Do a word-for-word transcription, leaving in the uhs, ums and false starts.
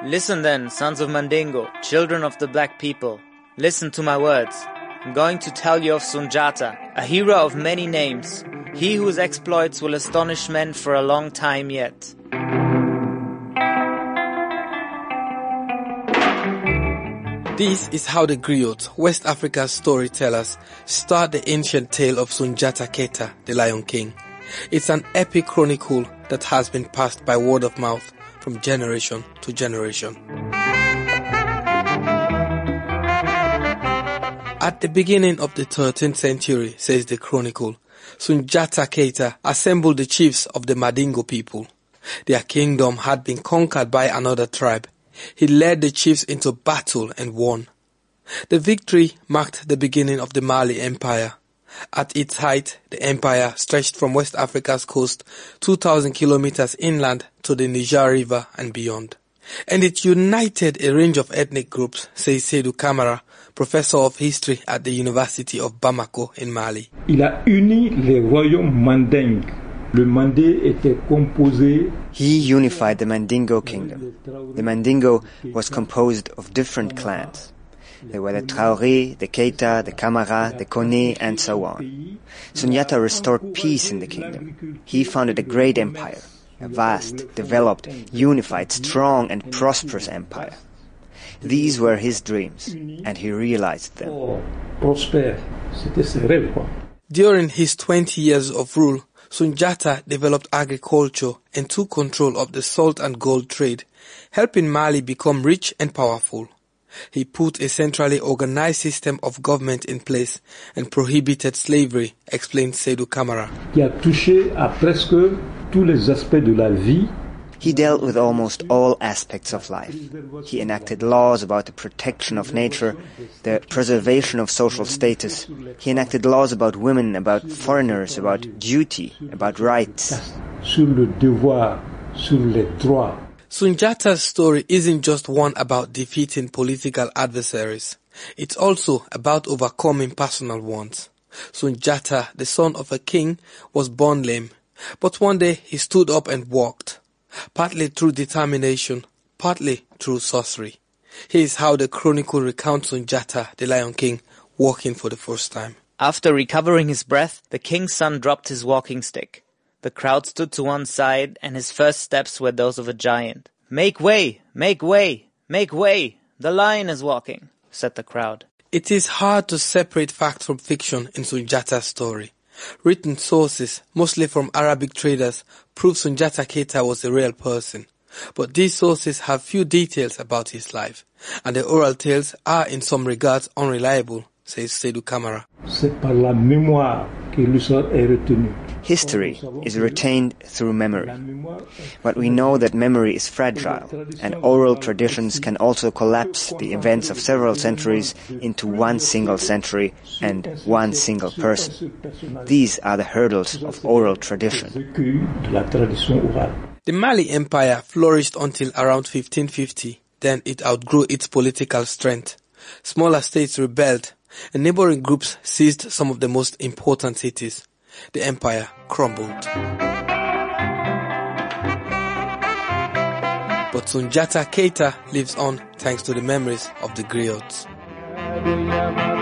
Listen then, sons of Mandingo, children of the black people. Listen to my words. I'm going to tell you of Sunjata, a hero of many names. He whose exploits will astonish men for a long time yet. This is how the griots, West Africa's storytellers, start the ancient tale of Sunjata Keita, the Lion King. It's an epic chronicle that has been passed by word of mouth from generation to generation. At the beginning of the thirteenth century, says the chronicle, Sunjata Keita assembled the chiefs of the Mandingo people. Their kingdom had been conquered by another tribe. He led the chiefs into battle and won. The victory marked the beginning of the Mali Empire. At its height, the empire stretched from West Africa's coast two thousand kilometers inland to the Niger River and beyond. And it united a range of ethnic groups, says Seydou Camara, professor of history at the University of Bamako in Mali. Il a uni les royaumes mandingues. Le Mandé était composé. He unified the Mandingo kingdom. The Mandingo was composed of different clans. There were the Traoré, the Keita, the Camara, the Kone, and so on. Sunjata restored peace in the kingdom. He founded a great empire, a vast, developed, unified, strong, and prosperous empire. These were his dreams, and he realized them. During his twenty years of rule, Sunjata developed agriculture and took control of the salt and gold trade, helping Mali become rich and powerful. He put a centrally organized system of government in place and prohibited slavery, explained Seydou Camara. Qui a touché à presque tous les aspects de la vie. He dealt with almost all aspects of life. He enacted laws about the protection of nature, the preservation of social status. He enacted laws about women, about foreigners, about duty, about rights. Sur le devoir, sur les droits. Sunjata's story isn't just one about defeating political adversaries. It's also about overcoming personal wants. Sunjata, the son of a king, was born lame, but one day he stood up and walked, partly through determination, partly through sorcery. Here's how the chronicle recounts Sunjata, the Lion King, walking for the first time. After recovering his breath, the king's son dropped his walking stick. The crowd stood to one side, and his first steps were those of a giant. "Make way! Make way! Make way! The lion is walking," said the crowd. It is hard to separate fact from fiction in Sunjata's story. Written sources, mostly from Arabic traders, prove Sunjata Keita was a real person. But these sources have few details about his life, and the oral tales are in some regards unreliable, says Seydou Camara. C'est par la mémoire que l'histoire est retenue. History is retained through memory. But we know that memory is fragile, and oral traditions can also collapse the events of several centuries into one single century and one single person. These are the hurdles of oral tradition. The Mali Empire flourished until around fifteen fifty. Then it outgrew its political strength. Smaller states rebelled, and neighboring groups seized some of the most important cities. The empire crumbled. But Sunjata Keita lives on thanks to the memories of the griots.